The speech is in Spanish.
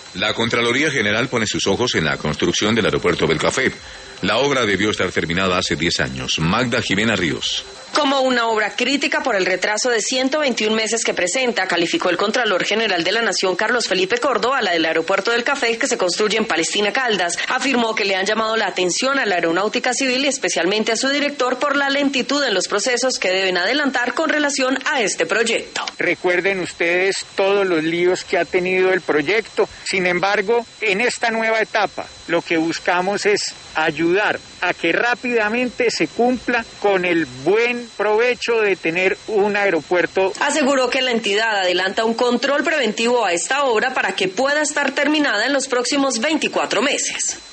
La Contraloría General pone sus ojos en la construcción del aeropuerto Belcafé. La obra debió estar terminada hace 10 años. Magda Jimena Ríos. Como una obra crítica por el retraso de 121 meses que presenta, calificó el Contralor General de la Nación, Carlos Felipe Córdoba, la del aeropuerto del Café que se construye en Palestina Caldas. Afirmó que le han llamado la atención a la aeronáutica civil y especialmente a su director por la lentitud en los procesos que deben adelantar con relación a este proyecto. Recuerden ustedes todos los líos que ha tenido el proyecto. Sin embargo, en esta nueva etapa, lo que buscamos es ayudar a que rápidamente se cumpla con el buen provecho de tener un aeropuerto. Aseguró que la entidad adelanta un control preventivo a esta obra para que pueda estar terminada en los próximos 24 meses.